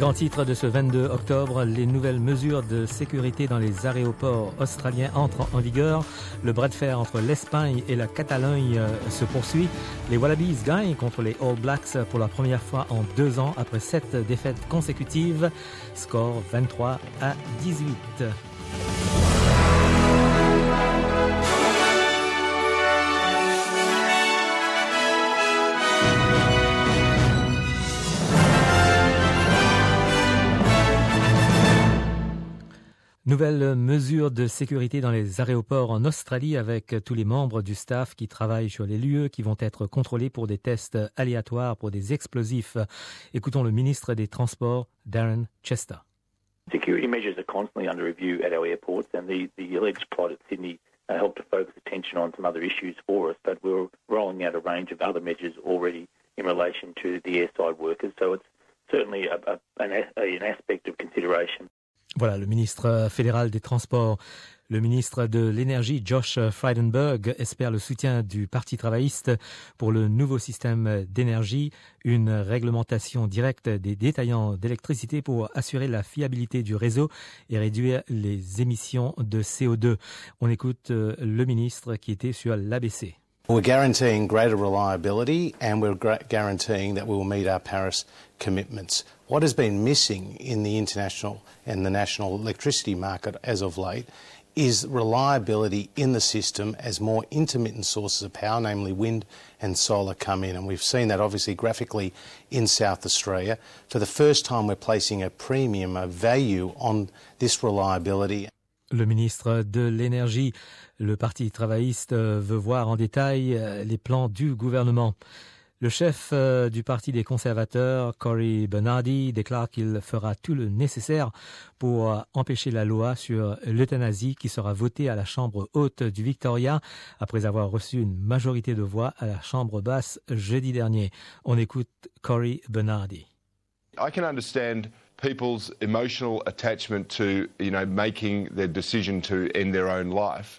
grands titres de ce 22 octobre, les nouvelles mesures de sécurité dans les aéroports australiens entrent en vigueur. Le bras de fer entre l'Espagne et la Catalogne se poursuit. Les Wallabies gagnent contre les All Blacks pour la première fois en 2 ans après 7 défaites consécutives. Score 23-18. Nouvelles mesures de sécurité dans les aéroports en Australie avec tous les membres du staff qui travaillent sur les lieux qui vont être contrôlés pour des tests aléatoires pour des explosifs. Écoutons le ministre des Transports, Darren Chester. Security measures are constantly under review at our airports, and the alleged plot at Sydney helped to focus attention on some other issues for us, but we're rolling out a range of other measures already in relation to the airside workers, so it's certainly an aspect of consideration. Voilà, le ministre fédéral des Transports. Le ministre de l'Énergie, Josh Frydenberg, espère le soutien du Parti travailliste pour le nouveau système d'énergie, une réglementation directe des détaillants d'électricité pour assurer la fiabilité du réseau et réduire les émissions de CO2. On écoute le ministre qui était sur l'ABC. We're guaranteeing greater reliability and we're guaranteeing that we will meet our Paris commitments. What has been missing in the international and the national electricity market as of late is reliability in the system as more intermittent sources of power, namely wind and solar, come in. And we've seen that obviously graphically in South Australia. For the first time, we're placing a premium, a value on this reliability. Le ministre de l'Énergie, le Parti travailliste, veut voir en détail les plans du gouvernement. Le chef du Parti des conservateurs, Cory Bernardi, déclare qu'il fera tout le nécessaire pour empêcher la loi sur l'euthanasie qui sera votée à la Chambre haute du Victoria après avoir reçu une majorité de voix à la Chambre basse jeudi dernier. On écoute Cory Bernardi. I can understand people's emotional attachment to, making their decision to end their own life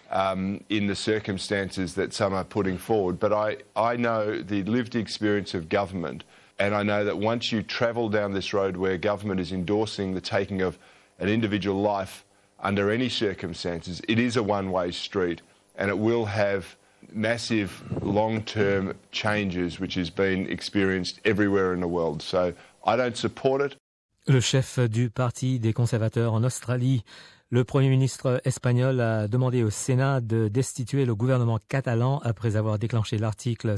in the circumstances that some are putting forward. But I know the lived experience of government, and I know that once you travel down this road where government is endorsing the taking of an individual life under any circumstances, it is a one-way street, and it will have massive long-term changes which has been experienced everywhere in the world. So I don't support it. Le chef du Parti des conservateurs en Australie, le Premier ministre espagnol, a demandé au Sénat de destituer le gouvernement catalan après avoir déclenché l'article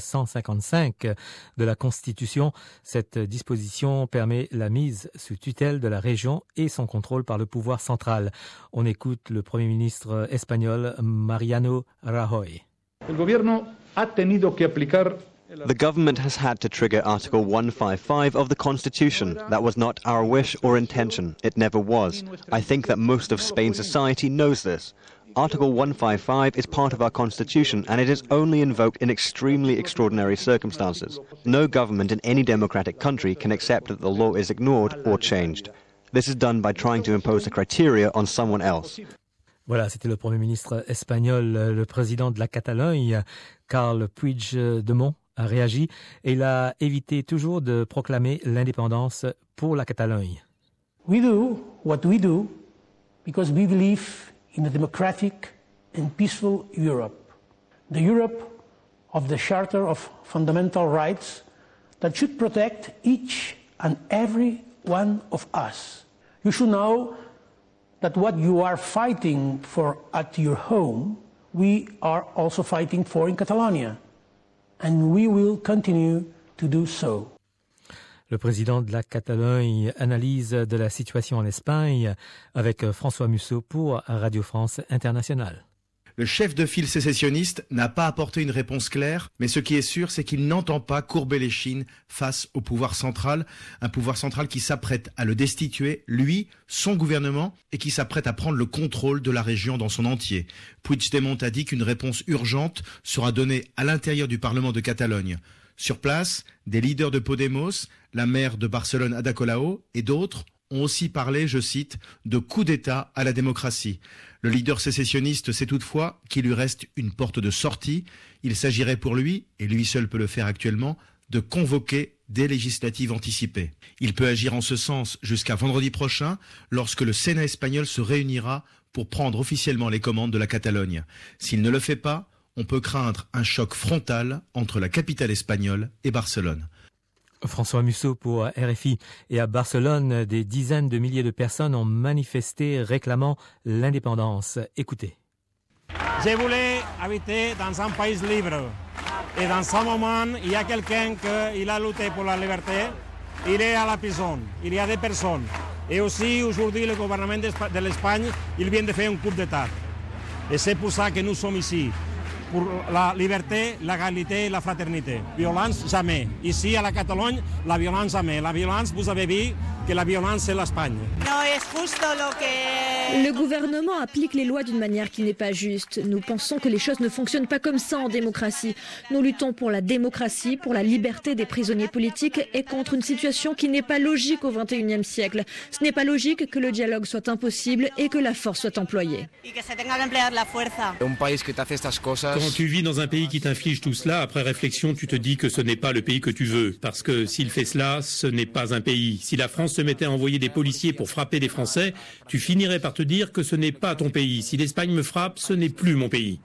155 de la Constitution. Cette disposition permet la mise sous tutelle de la région et son contrôle par le pouvoir central. On écoute le Premier ministre espagnol, Mariano Rajoy. El gobierno ha tenido que aplicar. The government has had to trigger Article 155 of the Constitution. That was not our wish or intention. It never was. I think that most of Spain's society knows this. Article 155 is part of our Constitution and it is only invoked in extremely extraordinary circumstances. No government in any democratic country can accept that the law is ignored or changed. This is done by trying to impose the criteria on someone else. Voilà, c'était le Premier ministre espagnol, le président de la Catalogne, Carles Puigdemont, a réagi et il a évité toujours de proclamer l'indépendance pour la Catalogne. We do what we do because we believe in a democratic and peaceful Europe. The Europe of the Charter of Fundamental Rights that should protect each and every one of us. You should know that what you are fighting for at your home, we are also fighting for in Catalonia. And we will continue to do so. Le président de la Catalogne analyse de la situation en Espagne avec François Musso pour Radio France Internationale. Le chef de file sécessionniste n'a pas apporté une réponse claire, mais ce qui est sûr, c'est qu'il n'entend pas courber l'échine face au pouvoir central, un pouvoir central qui s'apprête à le destituer, lui, son gouvernement, et qui s'apprête à prendre le contrôle de la région dans son entier. Puigdemont a dit qu'une réponse urgente sera donnée à l'intérieur du Parlement de Catalogne. Sur place, des leaders de Podemos, la maire de Barcelone Ada Colau et d'autres ont aussi parlé, je cite, de coup d'État à la démocratie. Le leader sécessionniste sait toutefois qu'il lui reste une porte de sortie. Il s'agirait pour lui, et lui seul peut le faire actuellement, de convoquer des législatives anticipées. Il peut agir en ce sens jusqu'à vendredi prochain, lorsque le Sénat espagnol se réunira pour prendre officiellement les commandes de la Catalogne. S'il ne le fait pas, on peut craindre un choc frontal entre la capitale espagnole et Barcelone. François Musso pour RFI. Et à Barcelone, des dizaines de milliers de personnes ont manifesté réclamant l'indépendance. Écoutez. Je voulais habiter dans un pays libre. Et dans ce moment, il y a quelqu'un qui a lutté pour la liberté. Il est à la prison. Il y a des personnes. Et aussi, aujourd'hui, le gouvernement de l'Espagne, il vient de faire un coup d'État. Et c'est pour ça que nous sommes ici. Pour la liberté, l'égalité et la fraternité. Violence, jamais. Ici, à la Catalogne, la violence, jamais. La violence, vous avez vu que la violence, c'est l'Espagne. Le gouvernement applique les lois d'une manière qui n'est pas juste. Nous pensons que les choses ne fonctionnent pas comme ça en démocratie. Nous luttons pour la démocratie, pour la liberté des prisonniers politiques et contre une situation qui n'est pas logique au XXIe siècle. Ce n'est pas logique que le dialogue soit impossible et que la force soit employée. Quand tu vis dans un pays qui t'inflige tout cela, après réflexion, tu te dis que ce n'est pas le pays que tu veux. Parce que s'il fait cela, ce n'est pas un pays. Si la France se mettait à envoyer des policiers pour frapper des Français, tu finirais par te dire que ce n'est pas ton pays. Si l'Espagne me frappe, ce n'est plus mon pays.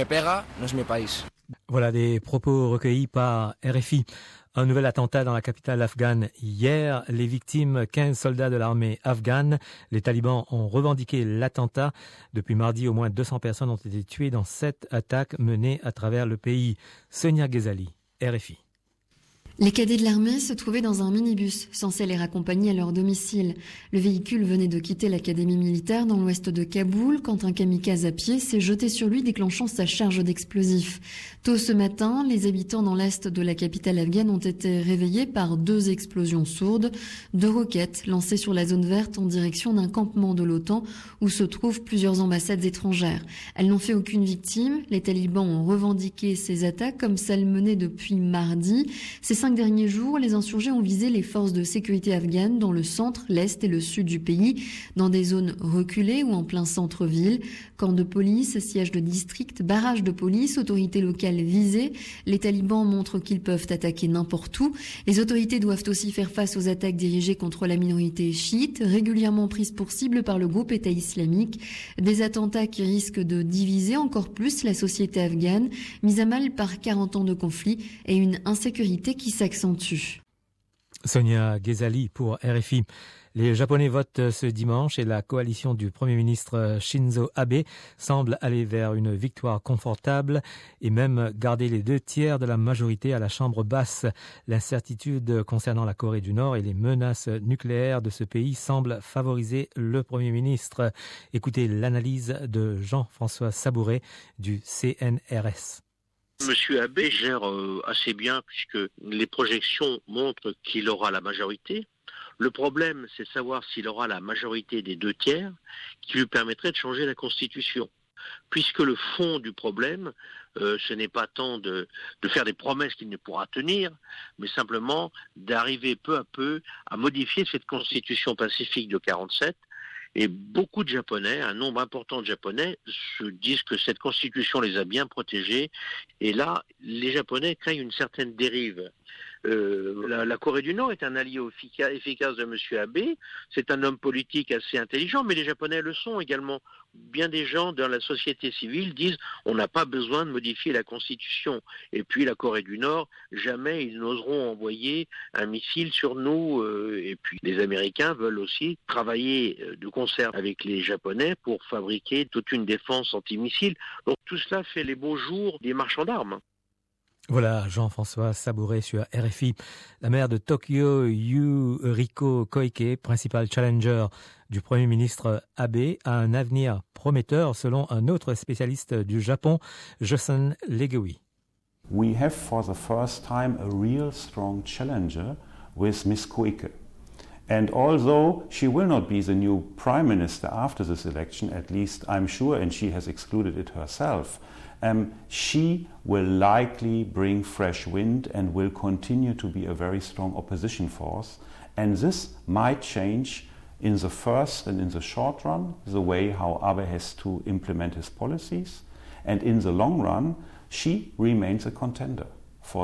Voilà des propos recueillis par RFI. Un nouvel attentat dans la capitale afghane hier. Les victimes, 15 soldats de l'armée afghane. Les talibans ont revendiqué l'attentat. Depuis mardi, au moins 200 personnes ont été tuées dans 7 attaques menées à travers le pays. Sonia Ghezali, RFI. Les cadets de l'armée se trouvaient dans un minibus, censé les raccompagner à leur domicile. Le véhicule venait de quitter l'académie militaire dans l'ouest de Kaboul quand un kamikaze à pied s'est jeté sur lui, déclenchant sa charge d'explosifs. Tôt ce matin, les habitants dans l'est de la capitale afghane ont été réveillés par 2 explosions sourdes, 2 roquettes lancées sur la zone verte en direction d'un campement de l'OTAN où se trouvent plusieurs ambassades étrangères. Elles n'ont fait aucune victime. Les talibans ont revendiqué ces attaques comme celles menées depuis mardi. Ces 5 derniers jours, les insurgés ont visé les forces de sécurité afghanes dans le centre, l'est et le sud du pays, dans des zones reculées ou en plein centre-ville. Camps de police, sièges de district, barrages de police, autorités locales visées. Les talibans montrent qu'ils peuvent attaquer n'importe où. Les autorités doivent aussi faire face aux attaques dirigées contre la minorité chiite, régulièrement prise pour cible par le groupe État islamique. Des attentats qui risquent de diviser encore plus la société afghane, mise à mal par 40 ans de conflit et une insécurité qui s'accentue. Sonia Ghezali pour RFI. Les Japonais votent ce dimanche et la coalition du Premier ministre Shinzo Abe semble aller vers une victoire confortable et même garder les 2/3 de la majorité à la Chambre basse. L'incertitude concernant la Corée du Nord et les menaces nucléaires de ce pays semble favoriser le Premier ministre. Écoutez l'analyse de Jean-François Sabouret du CNRS. Monsieur Abe gère assez bien puisque les projections montrent qu'il aura la majorité. Le problème, c'est savoir s'il aura la majorité des 2/3 qui lui permettrait de changer la Constitution. Puisque le fond du problème, ce n'est pas tant de faire des promesses qu'il ne pourra tenir, mais simplement d'arriver peu à peu à modifier cette Constitution pacifique de 47. Et beaucoup de Japonais, un nombre important de Japonais, se disent que cette Constitution les a bien protégés. Et là, les Japonais craignent une certaine dérive. La Corée du Nord est un allié efficace de M. Abe. C'est un homme politique assez intelligent, mais les Japonais le sont également. Bien des gens dans la société civile disent on n'a pas besoin de modifier la Constitution. Et puis la Corée du Nord, jamais ils n'oseront envoyer un missile sur nous. Et puis les Américains veulent aussi travailler de concert avec les Japonais pour fabriquer toute une défense antimissile. Donc tout cela fait les beaux jours des marchands d'armes. Voilà, Jean-François Sabouret sur RFI. La maire de Tokyo, Yuriko Koike, principal challenger du Premier ministre Abe, a un avenir prometteur selon un autre spécialiste du Japon, Josen Legewi. We have for the first time a real strong challenger with Ms. Koike. And although she will not be the new prime minister after this election, at least I'm sure, and she has excluded it herself, she will likely bring fresh wind and will continue to be a very strong opposition force. And this might change in the first and in the short run the way how Abe has to implement his policies. And in the long run, she remains a contender for this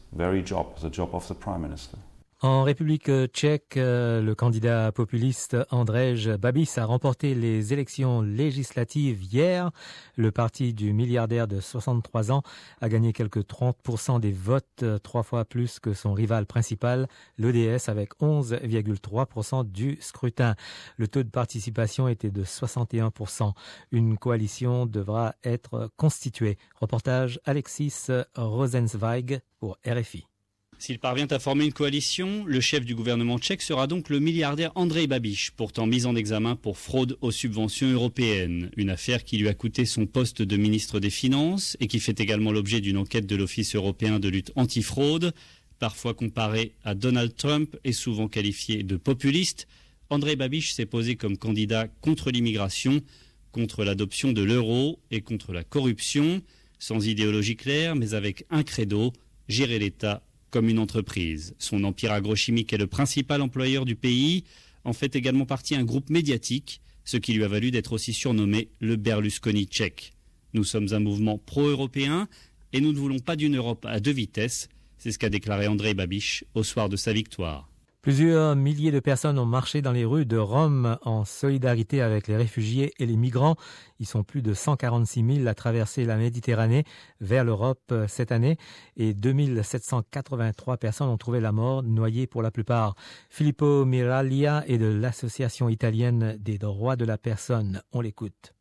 very job, the job of the Prime Minister. En République tchèque, le candidat populiste Andrej Babiš a remporté les élections législatives hier. Le parti du milliardaire de 63 ans a gagné quelques 30% des votes, 3 fois plus que son rival principal, l'ODS, avec 11,3% du scrutin. Le taux de participation était de 61%. Une coalition devra être constituée. Reportage Alexis Rosenzweig pour RFI. S'il parvient à former une coalition, le chef du gouvernement tchèque sera donc le milliardaire Andrej Babiš, pourtant mis en examen pour fraude aux subventions européennes. Une affaire qui lui a coûté son poste de ministre des Finances et qui fait également l'objet d'une enquête de l'Office européen de lutte antifraude. Parfois comparé à Donald Trump et souvent qualifié de populiste, Andrej Babiš s'est posé comme candidat contre l'immigration, contre l'adoption de l'euro et contre la corruption, sans idéologie claire mais avec un credo, gérer l'État comme une entreprise. Son empire agrochimique est le principal employeur du pays, en fait également partie un groupe médiatique, ce qui lui a valu d'être aussi surnommé le Berlusconi tchèque. Nous sommes un mouvement pro-européen et nous ne voulons pas d'une Europe à deux vitesses, c'est ce qu'a déclaré Andrej Babiš au soir de sa victoire. Plusieurs milliers de personnes ont marché dans les rues de Rome en solidarité avec les réfugiés et les migrants. Ils sont plus de 146 000 à traverser la Méditerranée vers l'Europe cette année et 2783 personnes ont trouvé la mort, noyées pour la plupart. Filippo Miraglia est de l'Association italienne des droits de la personne. On l'écoute.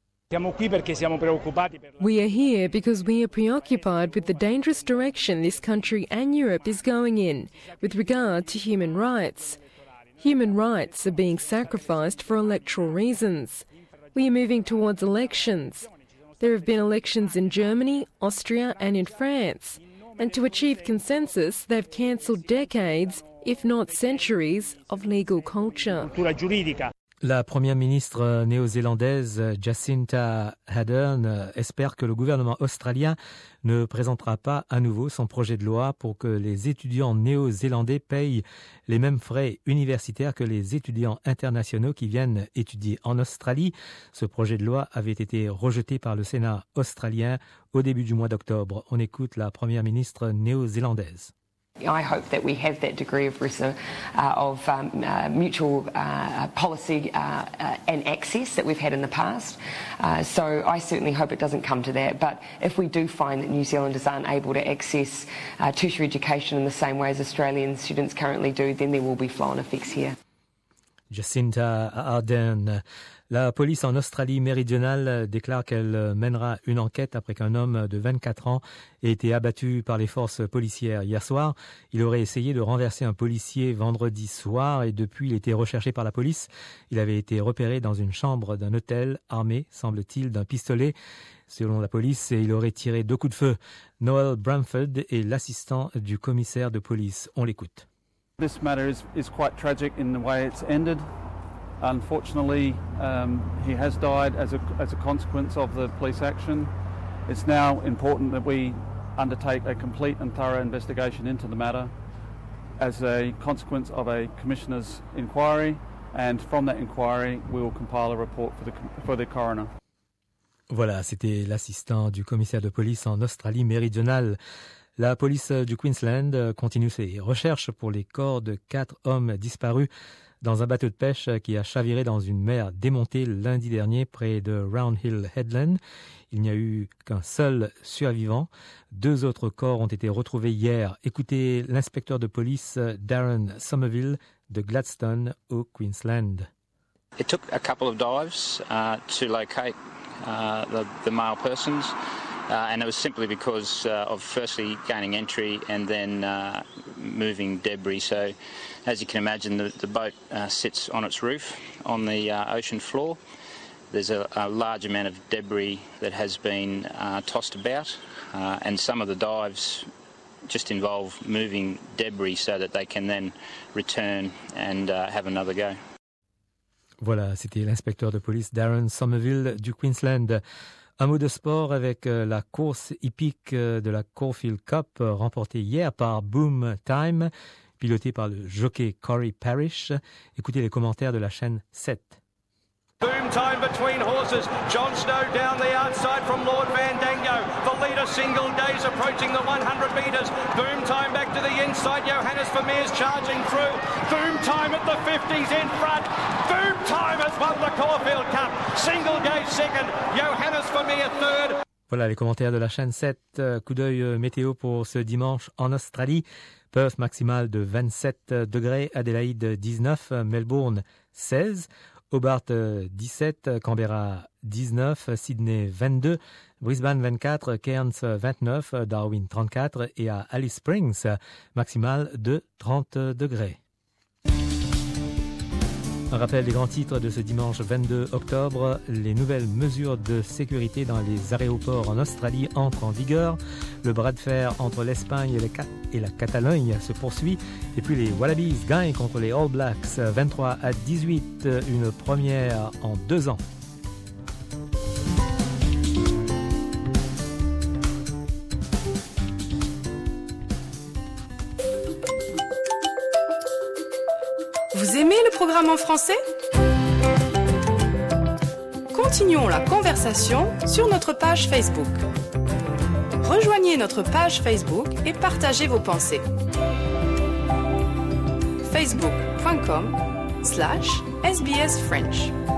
We are here because we are preoccupied with the dangerous direction this country and Europe is going in with regard to human rights. Human rights are being sacrificed for electoral reasons. We are moving towards elections. There have been elections in Germany, Austria and in France. And to achieve consensus, they've cancelled decades, if not centuries, of legal culture. La première ministre néo-zélandaise Jacinta Ardern espère que le gouvernement australien ne présentera pas à nouveau son projet de loi pour que les étudiants néo-zélandais payent les mêmes frais universitaires que les étudiants internationaux qui viennent étudier en Australie. Ce projet de loi avait été rejeté par le Sénat australien au début du mois d'octobre. On écoute la première ministre néo-zélandaise. I hope that we have that degree of mutual policy and access that we've had in the past. So I certainly hope it doesn't come to that. But if we do find that New Zealanders aren't able to access tertiary education in the same way as Australian students currently do, then there will be flow-on effects here. Jacinta Ardern. La police en Australie méridionale déclare qu'elle mènera une enquête après qu'un homme de 24 ans ait été abattu par les forces policières hier soir. Il aurait essayé de renverser un policier vendredi soir et depuis il était recherché par la police. Il avait été repéré dans une chambre d'un hôtel armé, semble-t-il, d'un pistolet. Selon la police, il aurait tiré 2 coups de feu. Noel Bramford est l'assistant du commissaire de police. On l'écoute. This matter is quite tragic in the way it's ended. Unfortunately, he has died as a consequence of the police action. It's now important that we undertake a complete and thorough investigation into the matter as a consequence of a commissioner's inquiry, and from that inquiry we will compile a report for the coroner. Voilà, c'était l'assistant du commissaire de police en Australie méridionale. La police du Queensland continue ses recherches pour les corps de 4 hommes disparus dans un bateau de pêche qui a chaviré dans une mer démontée lundi dernier près de Round Hill Headland. Il n'y a eu qu'un seul survivant. 2 autres corps ont été retrouvés hier. Écoutez l'inspecteur de police Darren Somerville de Gladstone au Queensland. It took a couple of dives to locate the male persons. And it was simply because of firstly gaining entry and then moving debris. So as you can imagine, the boat sits on its roof on the ocean floor. There's a large amount of debris that has been tossed about and some of the dives just involve moving debris so that they can then return and have another go. Voilà, c'était l'inspecteur de police Darren Somerville du Queensland. Un mot de sport avec la course hippique de la Caulfield Cup remportée hier par Boom Time, pilotée par le jockey Corey Parrish. Écoutez les commentaires de la chaîne 7. Boom Boom time between horses. John Snow down the outside from Lord Fandango. The leader Single Days approaching the 100 metres. Boom time back to the inside. Johannes Vermeer's charging through. Boom time at the 50s in front. Boom time has won the Caulfield Cup. Single Days second. Johannes Vermeer third. Voilà les commentaires de la chaîne 7. Coup d'œil météo pour ce dimanche en Australie. Perth maximale de 27 degrés, Adélaïde 19, Melbourne 16, Hobart 17, Canberra 19, Sydney 22, Brisbane 24, Cairns 29, Darwin 34 et à Alice Springs maximale de 30 degrés. Un rappel des grands titres de ce dimanche 22 octobre. Les nouvelles mesures de sécurité dans les aéroports en Australie entrent en vigueur. Le bras de fer entre l'Espagne et la Catalogne se poursuit. Et puis les Wallabies gagnent contre les All Blacks 23-18, une première en 2 ans. Vous aimez le programme en français? Continuons la conversation sur notre page Facebook. Rejoignez notre page Facebook et partagez vos pensées. facebook.com/sbsfrench